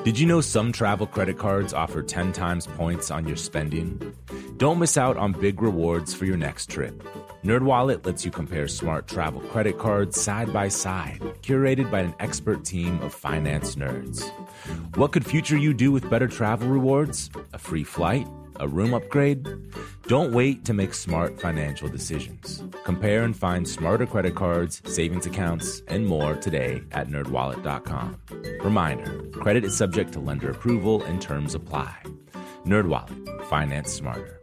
Did you know some travel credit cards offer 10 times points on your spending? Don't miss out on big rewards for your next trip. NerdWallet lets you compare smart travel credit cards side by side, curated by an expert team of finance nerds. What could future you do with better travel rewards? A free flight? A room upgrade? Don't wait to make smart financial decisions. Compare and find smarter credit cards, savings accounts, and more today at nerdwallet.com. Reminder, credit is subject to lender approval and terms apply. NerdWallet, finance smarter.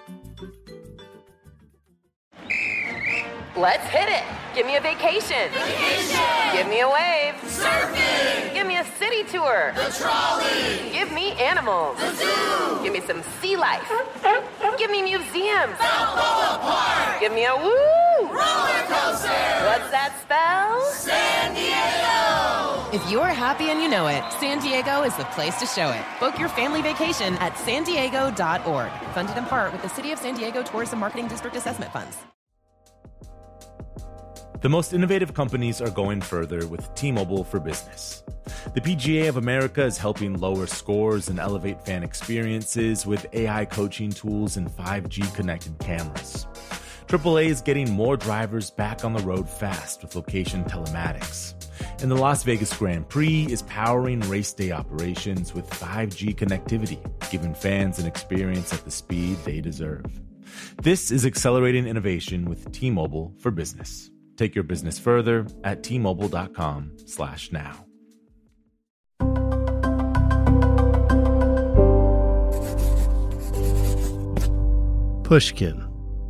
Let's hit it. Give me a vacation. Vacation. Give me a wave. Surfing. Give me a city tour. The trolley. Give me animals. The zoo. Give me some sea life. Give me museums. Balboa Park. Give me a woo. Roller coaster. What's that spell? San Diego. If you're happy and you know it, San Diego is the place to show it. Book your family vacation at sandiego.org. Funded in part with the City of San Diego Tourism Marketing District Assessment Funds. The most innovative companies are going further with T-Mobile for Business. The PGA of America is helping lower scores and elevate fan experiences with AI coaching tools and 5G connected cameras. AAA is getting more drivers back on the road fast with location telematics. And the Las Vegas Grand Prix is powering race day operations with 5G connectivity, giving fans an experience at the speed they deserve. This is accelerating innovation with T-Mobile for Business. Take your business further at T-Mobile.com/now. Pushkin.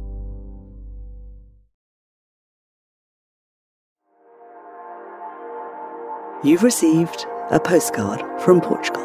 You've received a postcard from Portugal.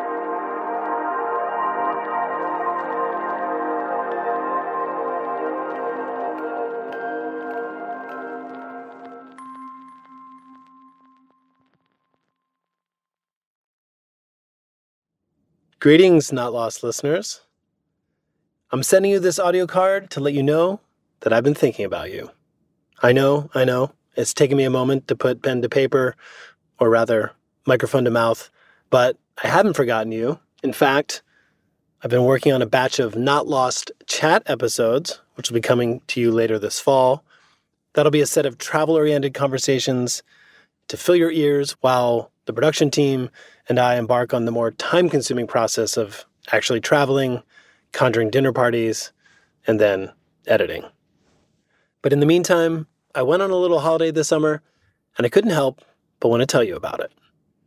Greetings, Not Lost listeners. I'm sending you this audio card to let you know that I've been thinking about you. I know. It's taken me a moment to put pen to paper, or rather, microphone to mouth, but I haven't forgotten you. In fact, I've been working on a batch of Not Lost chat episodes, which will be coming to you later this fall. That'll be a set of travel-oriented conversations to fill your ears while the production team and I embark on the more time-consuming process of actually traveling, conjuring dinner parties, and then editing. But in the meantime, I went on a little holiday this summer, and I couldn't help but want to tell you about it.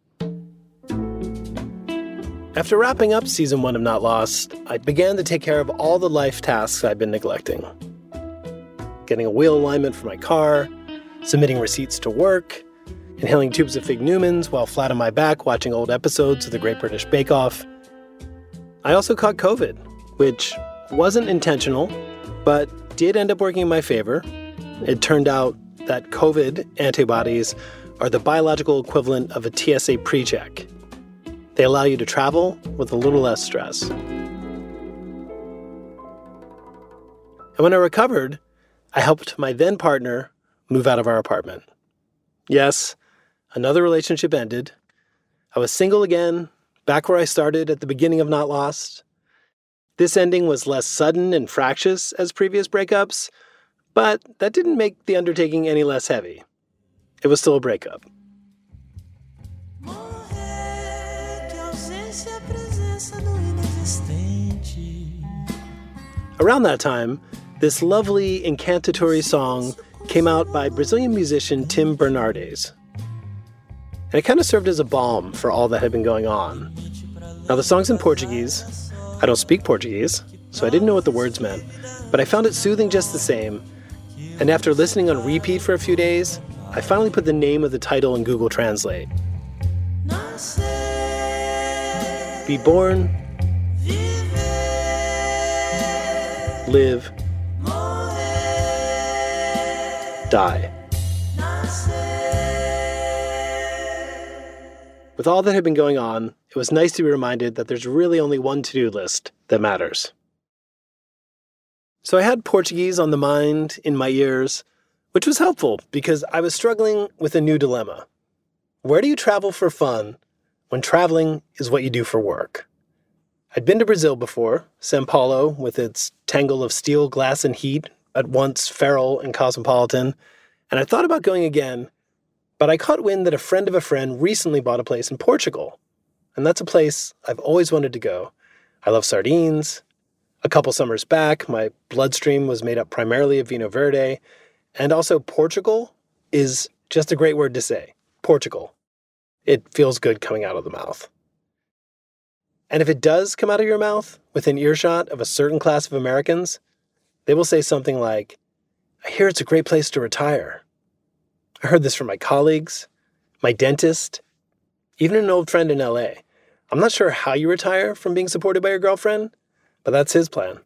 After wrapping up Season 1 of Not Lost, I began to take care of all the life tasks I'd been neglecting. Getting a wheel alignment for my car, submitting receipts to work, inhaling tubes of Fig Newmans while flat on my back watching old episodes of The Great British Bake Off. I also caught COVID, which wasn't intentional, but did end up working in my favor. It turned out that COVID antibodies are the biological equivalent of a TSA pre-check. They allow you to travel with a little less stress. And when I recovered, I helped my then partner move out of our apartment. Yes, another relationship ended. I was single again, back where I started at the beginning of Not Lost. This ending was less sudden and fractious as previous breakups, but that didn't make the undertaking any less heavy. It was still a breakup. Around that time, this lovely incantatory song came out by Brazilian musician Tim Bernardes. And it kind of served as a balm for all that had been going on. Now, the song's in Portuguese. I don't speak Portuguese, so I didn't know what the words meant, but I found it soothing just the same. And after listening on repeat for a few days, I finally put the name of the title in Google Translate. Be born, live, die. With all that had been going on, it was nice to be reminded that there's really only one to-do list that matters. So I had Portuguese on the mind, in my ears, which was helpful because I was struggling with a new dilemma. Where do you travel for fun when traveling is what you do for work. I'd been to Brazil before, São Paulo, with its tangle of steel, glass, and heat, at once feral and cosmopolitan, and I thought about going again, but I caught wind that a friend of a friend recently bought a place in Portugal, and that's a place I've always wanted to go. I love sardines. A couple summers back, my bloodstream was made up primarily of Vinho Verde, and also Portugal is just a great word to say. Portugal. It feels good coming out of the mouth. And if it does come out of your mouth within earshot of a certain class of Americans, they will say something like, I hear it's a great place to retire. I heard this from my colleagues, my dentist, even an old friend in LA. I'm not sure how you retire from being supported by your girlfriend, but that's his plan.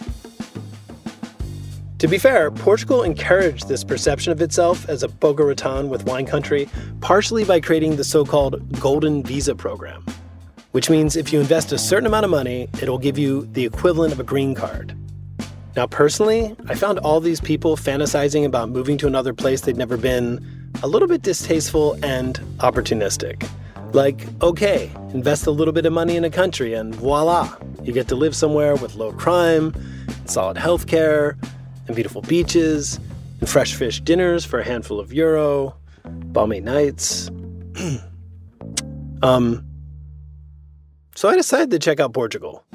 To be fair, Portugal encouraged this perception of itself as a Boca Raton with wine country, partially by creating the so-called Golden Visa program, which means if you invest a certain amount of money, it'll give you the equivalent of a green card. Now, personally, I found all these people fantasizing about moving to another place they'd never been a little bit distasteful and opportunistic. Like, okay, invest a little bit of money in a country and voila, you get to live somewhere with low crime, solid healthcare, and beautiful beaches, and fresh fish dinners for a handful of euro, balmy nights. So I decided to check out Portugal.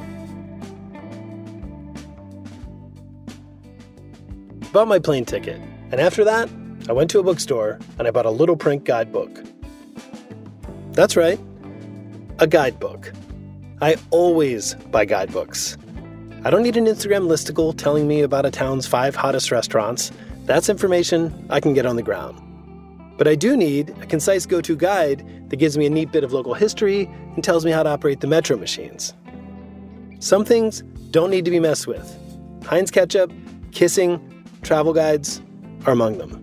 Bought my plane ticket, and after that, I went to a bookstore and I bought a little print guidebook. That's right, a guidebook. I always buy guidebooks. I don't need an Instagram listicle telling me about a town's 5 hottest restaurants. That's information I can get on the ground. But I do need a concise go-to guide that gives me a neat bit of local history and tells me how to operate the metro machines. Some things don't need to be messed with. Heinz ketchup, kissing, travel guides are among them.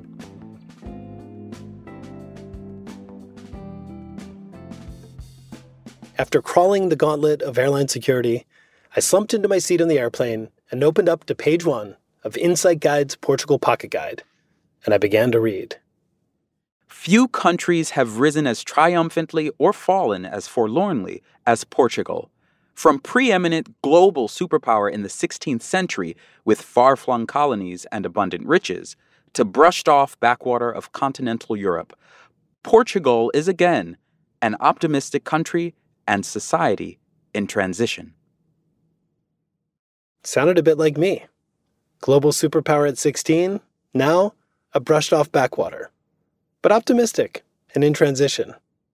After crawling the gauntlet of airline security, I slumped into my seat on the airplane and opened up to page 1 of Insight Guide's Portugal Pocket Guide, and I began to read. Few countries have risen as triumphantly or fallen as forlornly as Portugal. From preeminent global superpower in the 16th century with far-flung colonies and abundant riches, to brushed-off backwater of continental Europe, Portugal is again an optimistic country and society in transition. Sounded a bit like me. Global superpower at 16, now a brushed-off backwater. But optimistic and in transition.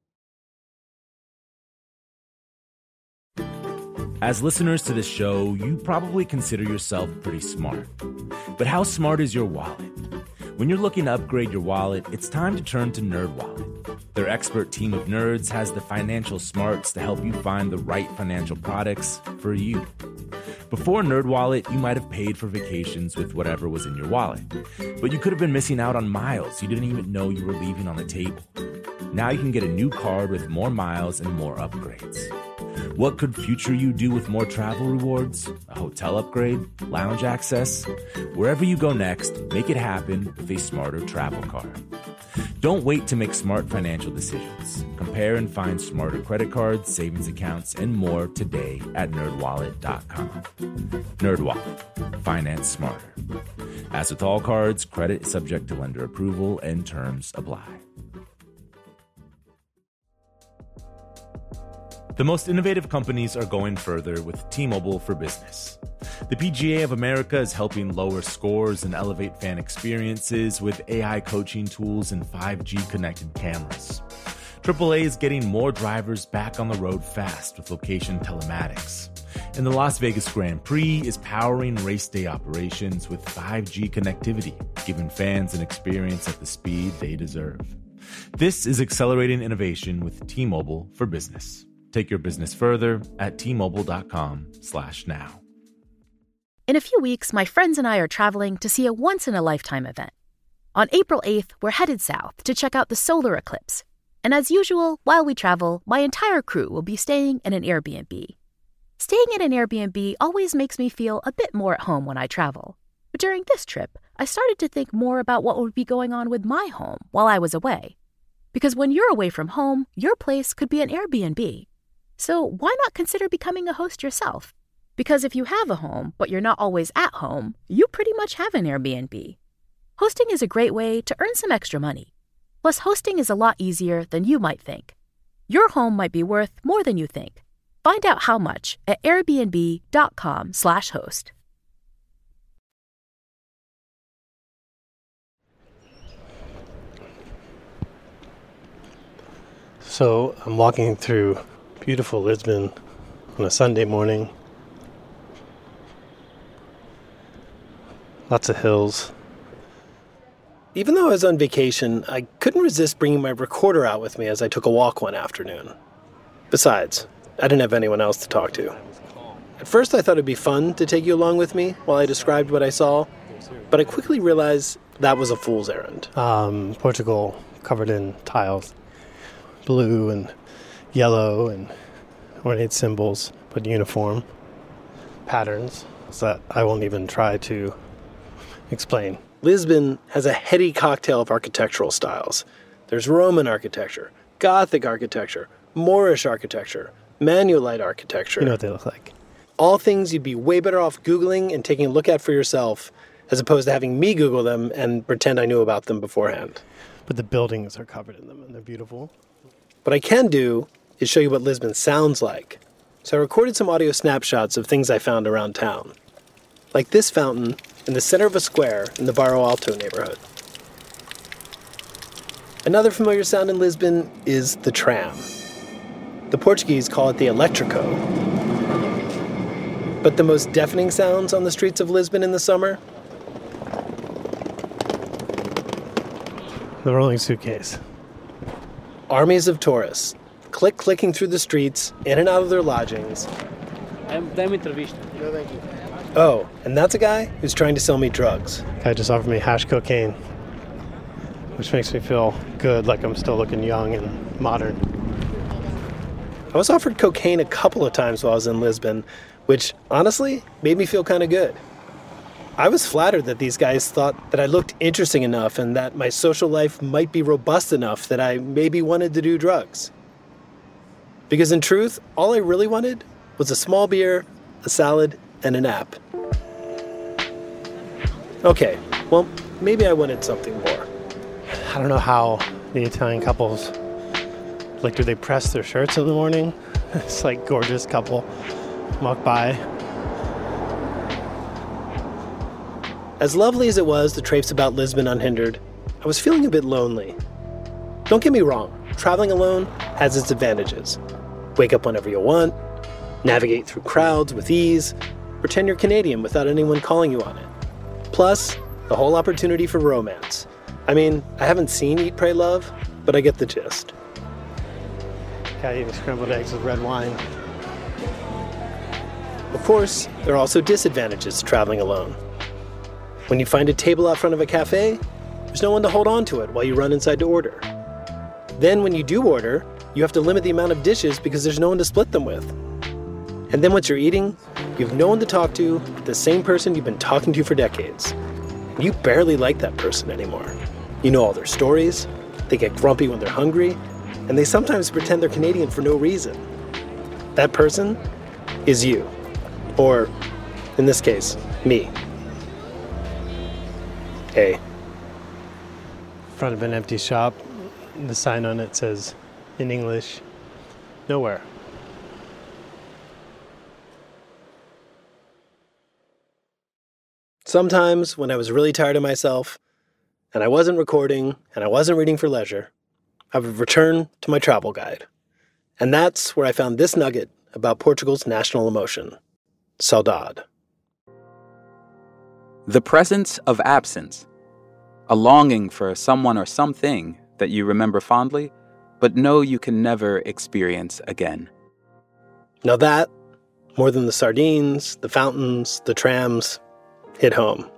As listeners to this show, you probably consider yourself pretty smart. But how smart is your wallet? When you're looking to upgrade your wallet, it's time to turn to NerdWallet. Their expert team of nerds has the financial smarts to help you find the right financial products for you. Before NerdWallet, you might have paid for vacations with whatever was in your wallet. But you could have been missing out on miles you didn't even know you were leaving on the table. Now you can get a new card with more miles and more upgrades. What could future you do with more travel rewards? A hotel upgrade? Lounge access? Wherever you go next, make it happen with a smarter travel card. Don't wait to make smart financial decisions. Compare and find smarter credit cards, savings accounts, and more today at nerdwallet.com. NerdWallet. Finance smarter. As with all cards, credit is subject to lender approval and terms apply. The most innovative companies are going further with T-Mobile for Business. The PGA of America is helping lower scores and elevate fan experiences with AI coaching tools and 5G connected cameras. AAA is getting more drivers back on the road fast with location telematics. And the Las Vegas Grand Prix is powering race day operations with 5G connectivity, giving fans an experience at the speed they deserve. This is accelerating innovation with T-Mobile for Business. Take your business further at T-Mobile.com/now. In a few weeks, my friends and I are traveling to see a once-in-a-lifetime event. On April 8th, we're headed south to check out the solar eclipse. And as usual, while we travel, my entire crew will be staying in an Airbnb. Staying in an Airbnb always makes me feel a bit more at home when I travel. But during this trip, I started to think more about what would be going on with my home while I was away. Because when you're away from home, your place could be an Airbnb. So why not consider becoming a host yourself? Because if you have a home, but you're not always at home, you pretty much have an Airbnb. Hosting is a great way to earn some extra money. Plus, hosting is a lot easier than you might think. Your home might be worth more than you think. Find out how much at airbnb.com/host. So I'm walking through beautiful Lisbon on a Sunday morning. Lots of hills. Even though I was on vacation, I couldn't resist bringing my recorder out with me as I took a walk one afternoon. Besides, I didn't have anyone else to talk to. At first I thought it'd be fun to take you along with me while I described what I saw, but I quickly realized that was a fool's errand. Portugal covered in tiles. Blue and yellow and ornate symbols, but uniform patterns that I won't even try to explain. Lisbon has a heady cocktail of architectural styles. There's Roman architecture, Gothic architecture, Moorish architecture, Manuelite architecture. You know what they look like. All things you'd be way better off Googling and taking a look at for yourself, as opposed to having me Google them and pretend I knew about them beforehand. But the buildings are covered in them, and they're beautiful. What I can do is show you what Lisbon sounds like. So I recorded some audio snapshots of things I found around town. Like this fountain in the center of a square in the Barro Alto neighborhood. Another familiar sound in Lisbon is the tram. The Portuguese call it the elétrico. But the most deafening sounds on the streets of Lisbon in the summer? The rolling suitcase. Armies of tourists, clicking through the streets, in and out of their lodgings. Oh, and that's a guy who's trying to sell me drugs. Guy just offered me hash cocaine, which makes me feel good, like I'm still looking young and modern. I was offered cocaine a couple of times while I was in Lisbon, which honestly made me feel kind of good. I was flattered that these guys thought that I looked interesting enough and that my social life might be robust enough that I maybe wanted to do drugs. Because in truth, all I really wanted was a small beer, a salad, and a nap. Okay, well, maybe I wanted something more. I don't know how the Italian couples, do they press their shirts in the morning? It's like gorgeous couple walk by. As lovely as it was to traipse about Lisbon unhindered, I was feeling a bit lonely. Don't get me wrong, traveling alone has its advantages. Wake up whenever you want, navigate through crowds with ease, pretend you're Canadian without anyone calling you on it. Plus, the whole opportunity for romance. I mean, I haven't seen Eat, Pray, Love, but I get the gist. Guy eating scrambled eggs with red wine. Of course, there are also disadvantages to traveling alone. When you find a table out front of a cafe, there's no one to hold on to it while you run inside to order. Then when you do order, you have to limit the amount of dishes because there's no one to split them with. And then once you're eating, you have no one to talk to but the same person you've been talking to for decades. And you barely like that person anymore. You know all their stories, they get grumpy when they're hungry, and they sometimes pretend they're Canadian for no reason. That person is you. Or, in this case, me. In front of an empty shop, the sign on it says, in English, nowhere. Sometimes, when I was really tired of myself, and I wasn't recording, and I wasn't reading for leisure, I would return to my travel guide. And that's where I found this nugget about Portugal's national emotion, saudade. The presence of absence, a longing for someone or something that you remember fondly, but know you can never experience again. Now that, more than the sardines, the fountains, the trams, hit home.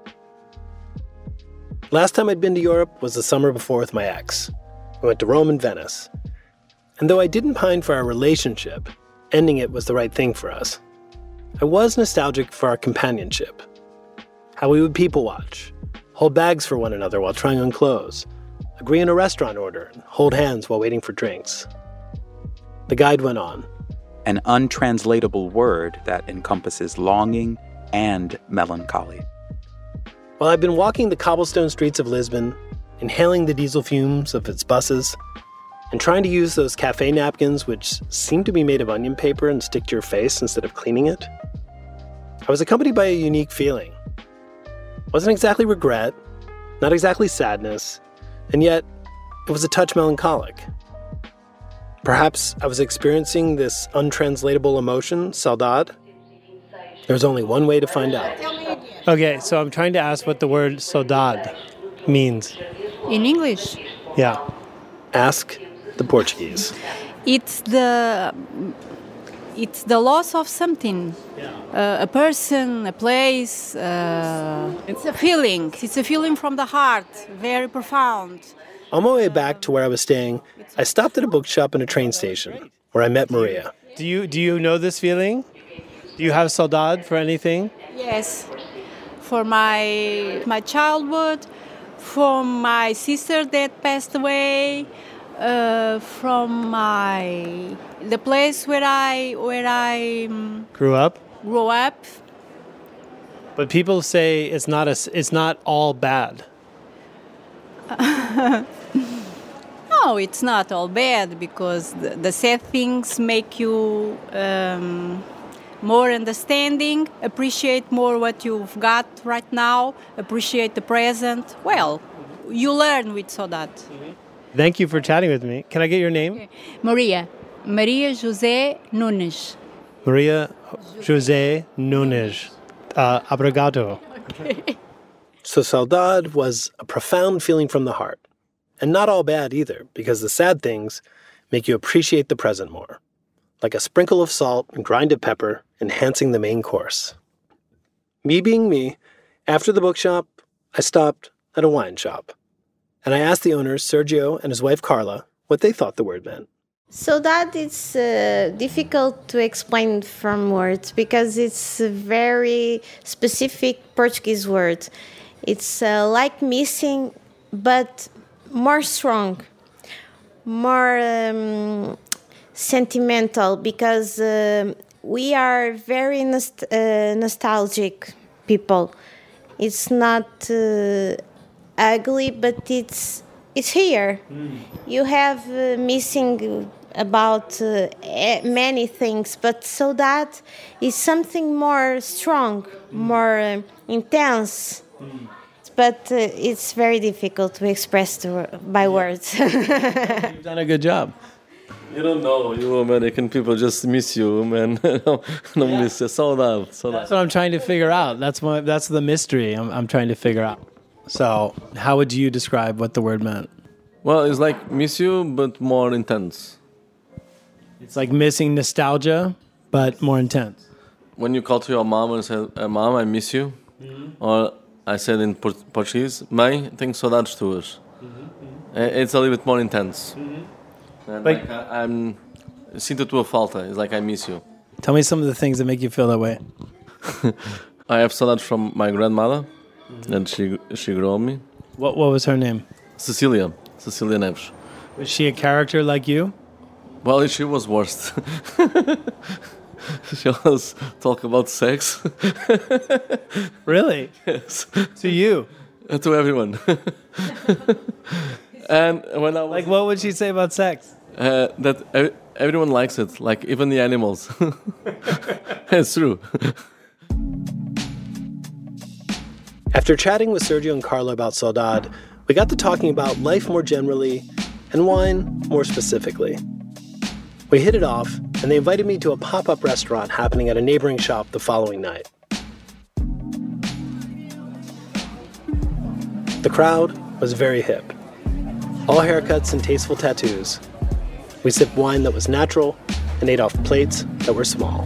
Last time I'd been to Europe was the summer before with my ex. We went to Rome and Venice. And though I didn't pine for our relationship, ending it was the right thing for us. I was nostalgic for our companionship. How we would people watch, hold bags for one another while trying on clothes, agree on a restaurant order, and hold hands while waiting for drinks. The guide went on. An untranslatable word that encompasses longing and melancholy. While I've been walking the cobblestone streets of Lisbon, inhaling the diesel fumes of its buses, and trying to use those cafe napkins which seem to be made of onion paper and stick to your face instead of cleaning it, I was accompanied by a unique feeling. It wasn't exactly regret, not exactly sadness, and yet it was a touch melancholic. Perhaps I was experiencing this untranslatable emotion, saudade. There's only one way to find out. Okay, so I'm trying to ask what the word saudade means. In English? Yeah. Ask the Portuguese. It's the loss of something. A person, a place. It's a feeling. It's a feeling from the heart, very profound. On my way back to where I was staying, I stopped at a bookshop and a train station, where I met Maria. Do you know this feeling? Do you have saudade for anything? Yes, for my childhood, for my sister that passed away, from the place where I grew up. But people say it's not all bad. No, it's not all bad, because the sad things make you more understanding, appreciate more what you've got right now, appreciate the present. Well, you learn with saudade. Thank you for chatting with me. Can I get your name? Okay. Maria José Nunes. Maria José Nunes. Obrigado. So saudade was a profound feeling from the heart. And not all bad either, because the sad things make you appreciate the present more. Like a sprinkle of salt and grinded pepper, enhancing the main course. Me being me, after the bookshop, I stopped at a wine shop. And I asked the owners, Sergio and his wife Carla, what they thought the word meant. Saudade is difficult to explain from words, because it's a very specific Portuguese word. It's like missing, but more strong, more sentimental, because we are very nostalgic people. It's not ugly, but it's here. You have missing about many things, but saudade is something more strong, more intense. But it's very difficult to express by words. You've done a good job. You don't know, you American people just miss you, man. Don't miss you. Saudade. That's what I'm trying to figure out. That's the mystery I'm trying to figure out. So, how would you describe what the word meant? Well, it's like miss you, but more intense. It's like missing nostalgia, but more intense. When you call to your mom and say, Mom, I miss you. Or I said in Portuguese, Mãe, tenho saudades tuas. It's a little bit more intense. And like I'm sinto tua falta. It's like I miss you. Tell me some of the things that make you feel that way. I have saudades from my grandmother, and she grew on me. What was her name? Cecilia Neves. Was she a character like you? Well, she was worst. She always talk about sex. Really? Yes. To you? To everyone. And when I was, like, what would she say about sex? That everyone likes it, like even the animals. It's true. After chatting with Sergio and Carla about saudade, we got to talking about life more generally and wine more specifically. We hit it off, and they invited me to a pop-up restaurant happening at a neighboring shop the following night. The crowd was very hip. All haircuts and tasteful tattoos. We sipped wine that was natural and ate off plates that were small.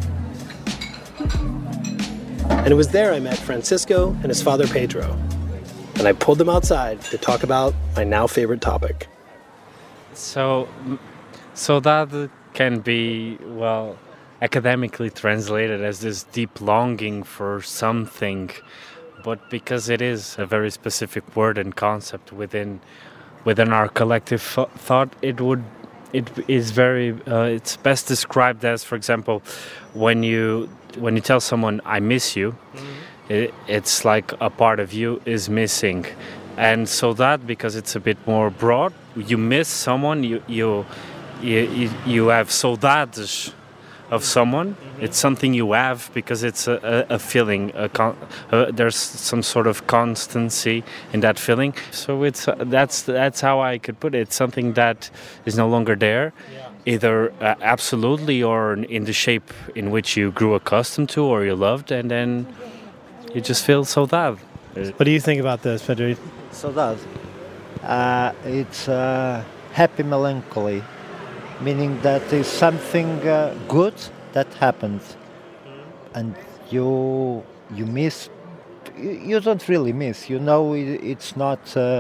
And it was there I met Francisco and his father Pedro. And I pulled them outside to talk about my now favorite topic. So that can be, well, academically translated as this deep longing for something, but because it is a very specific word and concept within within our collective thought, it is very. It's best described as, for example, when you tell someone "I miss you," it's like a part of you is missing, and so that, because it's a bit more broad, you miss someone, you have saudades of someone. It's something you have because it's a feeling. There's some sort of constancy in that feeling. So that's how I could put it. It's something that is no longer there, either absolutely or in the shape in which you grew accustomed to or you loved, and then you just feel saudade. What do you think about this, Pedro? Saudade. It's happy melancholy, meaning that is something good that happened, and you miss. You don't really miss. You know, it's not.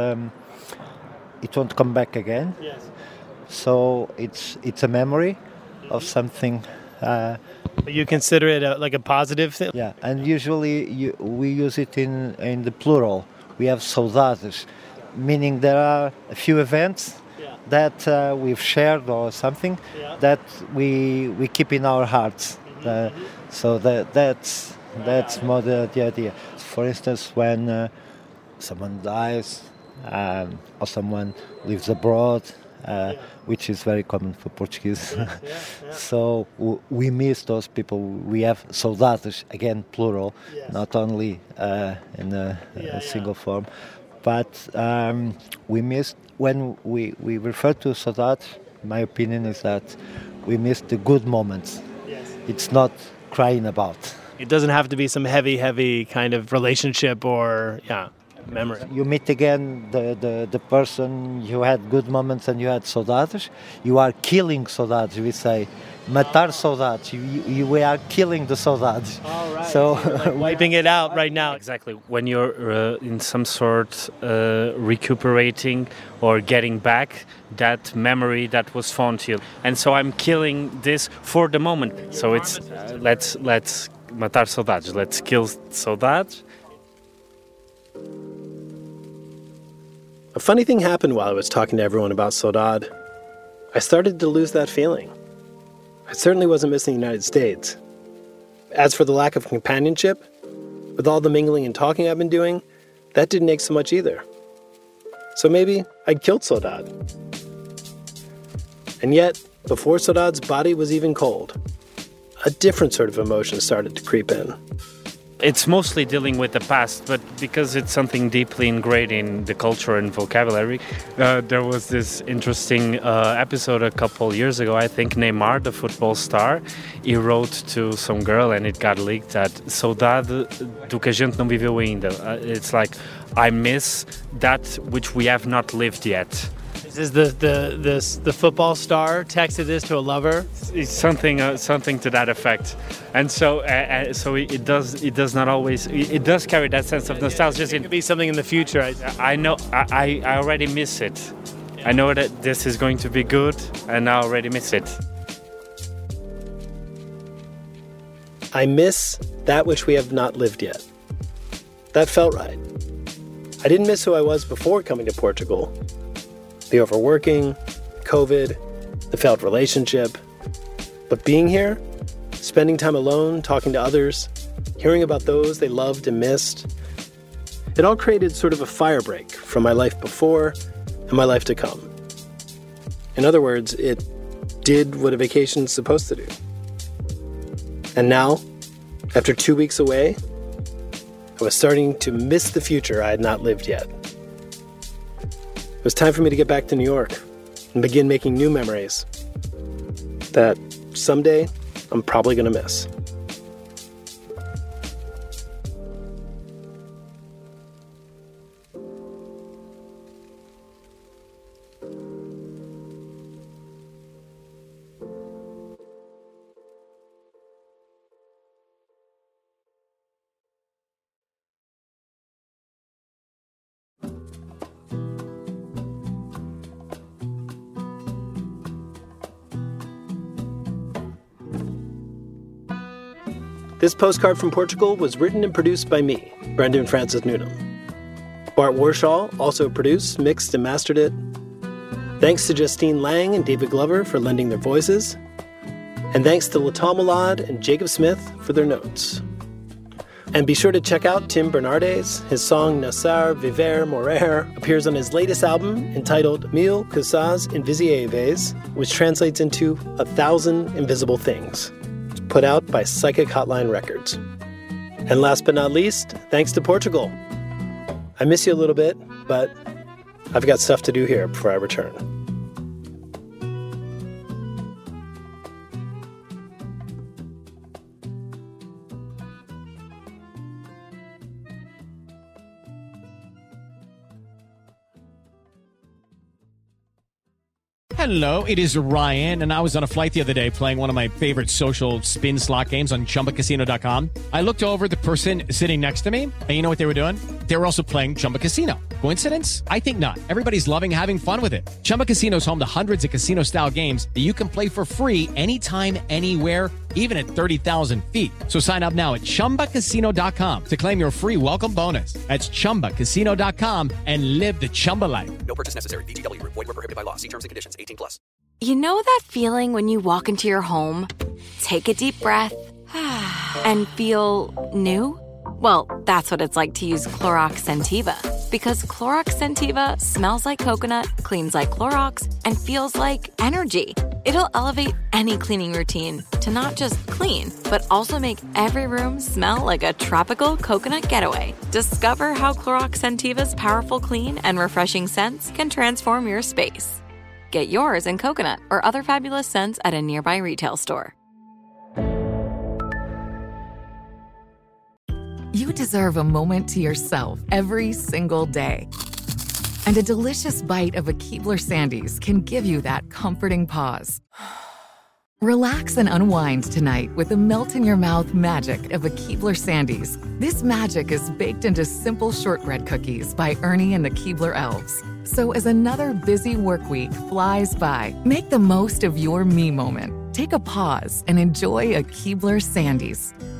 It won't come back again. Yes. So it's a memory of something. But you consider it like a positive thing? Yeah, and usually we use it in the plural. We have saudades, meaning there are a few events that we've shared or something that we keep in our hearts. So that's more the idea. For instance, when someone dies or someone lives abroad, which is very common for Portuguese. So we miss those people. We have saudades, again plural, not only in a single form. But we miss, when we refer to saudade, my opinion is that we miss the good moments. It's not crying about. It doesn't have to be some heavy kind of relationship or memory. You meet again the person you had good moments and you had saudades. You are killing saudades, we say. Matar saudades. We are killing the saudades. All right. So like wiping it out right now. Exactly. When you're in some sort recuperating or getting back that memory that was fond to you. And so I'm killing this for the moment. So it's let's matar saudades. Let's kill saudades. A funny thing happened while I was talking to everyone about saudade. I started to lose that feeling. I certainly wasn't missing the United States. As for the lack of companionship, with all the mingling and talking I've been doing, that didn't ache so much either. So maybe I'd killed saudade. And yet, before saudade's body was even cold, a different sort of emotion started to creep in. It's mostly dealing with the past, but because it's something deeply ingrained in the culture and vocabulary, there was this interesting episode a couple years ago. I think Neymar, the football star, he wrote to some girl and it got leaked that saudade do que a gente não viveu ainda. It's like, I miss that which we have not lived yet. Is the football star texted this to a lover? It's something to that effect, and so it does not always. It does carry that sense of nostalgia. It could be something in the future. I know. I already miss it. I know that this is going to be good, and I already miss it. I miss that which we have not lived yet. That felt right. I didn't miss who I was before coming to Portugal. The overworking, COVID, the failed relationship. But being here, spending time alone, talking to others, hearing about those they loved and missed, it all created sort of a firebreak from my life before and my life to come. In other words, it did what a vacation's supposed to do. And now, after 2 weeks away, I was starting to miss the future I had not lived yet. It was time for me to get back to New York and begin making new memories that someday I'm probably going to miss. This postcard from Portugal was written and produced by me, Brendan Francis Newnham. Bart Warshaw also produced, mixed, and mastered it. Thanks to Justine Lang and David Glover for lending their voices. And thanks to Latal Malad and Jacob Smith for their notes. And be sure to check out Tim Bernardes. His song Nassar Viver Morer appears on his latest album entitled Mille Cosas Invisieves, which translates into 1,000 Invisible Things. It's put out by Psychic Hotline Records. And last but not least, thanks to Portugal. I miss you a little bit, but I've got stuff to do here before I return. Hello, it is Ryan, and I was on a flight the other day playing one of my favorite social spin slot games on ChumbaCasino.com. I looked over at the person sitting next to me, and you know what they were doing? They were also playing Chumba Casino. Coincidence? I think not. Everybody's loving having fun with it. Chumba Casino is home to hundreds of casino-style games that you can play for free anytime, anywhere, even at 30,000 feet. So sign up now at ChumbaCasino.com to claim your free welcome bonus. That's ChumbaCasino.com and live the Chumba life. No purchase necessary. VGW. Void where prohibited by law. See terms and conditions. 18+. You know that feeling when you walk into your home, take a deep breath, and feel new? Well, that's what it's like to use Clorox Scentiva. Because Clorox Scentiva smells like coconut, cleans like Clorox, and feels like energy. It'll elevate any cleaning routine to not just clean, but also make every room smell like a tropical coconut getaway. Discover how Clorox Scentiva's powerful clean and refreshing scents can transform your space. Get yours in coconut or other fabulous scents at a nearby retail store. You deserve a moment to yourself every single day. And a delicious bite of a Keebler Sandies can give you that comforting pause. Relax and unwind tonight with the melt-in-your-mouth magic of a Keebler Sandies. This magic is baked into simple shortbread cookies by Ernie and the Keebler Elves. So as another busy work week flies by, make the most of your me moment. Take a pause and enjoy a Keebler Sandies.